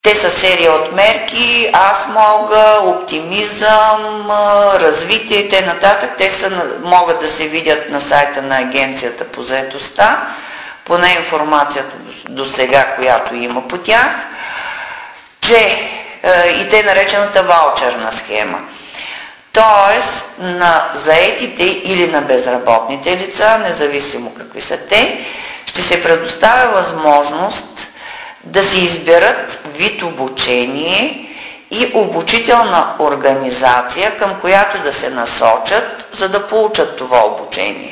Те са серия от мерки, аз мога, оптимизъм, развитие и т.н. Те могат да се видят на сайта на Агенцията по заетостта, поне информацията до сега, която има по тях, че и те наречената ваучерна схема. Тоест на заетите или на безработните лица, независимо какви са те, ще се предоставя възможност да си изберат вид обучение и обучителна организация, към която да се насочат, за да получат това обучение.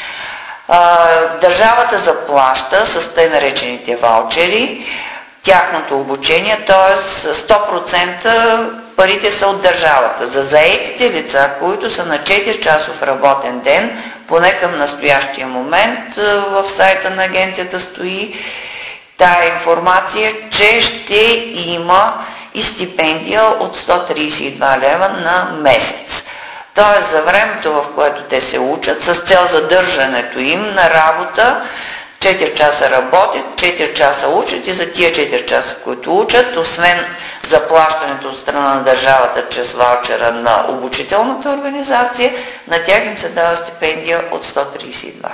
Държавата заплаща с тъй наречените ваучери тяхното обучение, т.е. 100% парите са от държавата. За заетите лица, които са на 4-часов работен ден, поне към настоящия момент в сайта на агенцията стои тая информация, че ще има и стипендия от 132 лева на месец. Тоест за времето, в което те се учат, с цел задържането им на работа, 4 часа работят, 4 часа учат и за тия 4 часа, които учат, освен заплащането от страна на държавата чрез ваучера на обучителната организация, на тях им се дава стипендия от 132 лева.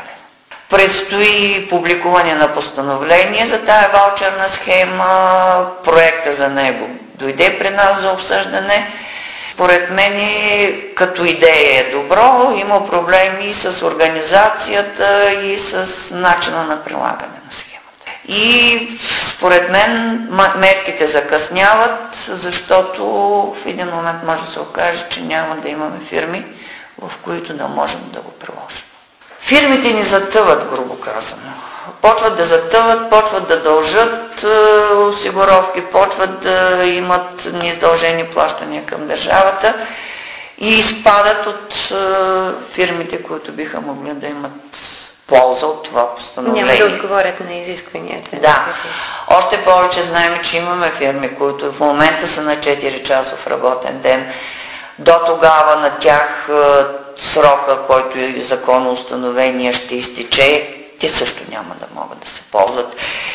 Предстои публикуване на постановление за тая ваучерна схема, проекта за него дойде при нас за обсъждане. Според мен като идея е добро, има проблеми с организацията и с начина на прилагане на схемата. И според мен мерките закъсняват, защото в един момент може да се окаже, че няма да имаме фирми, в които да можем да го приложим. Фирмите ни затъват, грубо казано. Почват да затъват, почват да дължат осигуровки, почват да имат неиздължени плащания към държавата и изпадат от фирмите, които biха могли да имат полза от това постановление. Няма да отговорят на изискванията. Да. Още повече знаем, че имаме фирми, които в момента са на 4-часов работен ден. До тогава на тях срока, който е законоустановения, ще изтече, те също няма да могат да се ползват.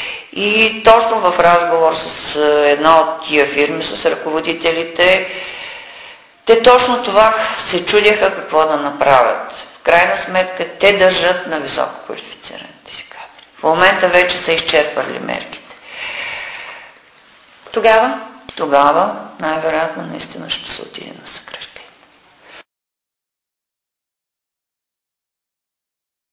И точно в разговор с една от тия фирми, с ръководителите, те точно това се чудяха какво да направят. В крайна сметка те държат на високо квалифицираните си кадри. В момента вече са изчерпали мерките. Тогава? Тогава най-вероятно наистина ще се отиде на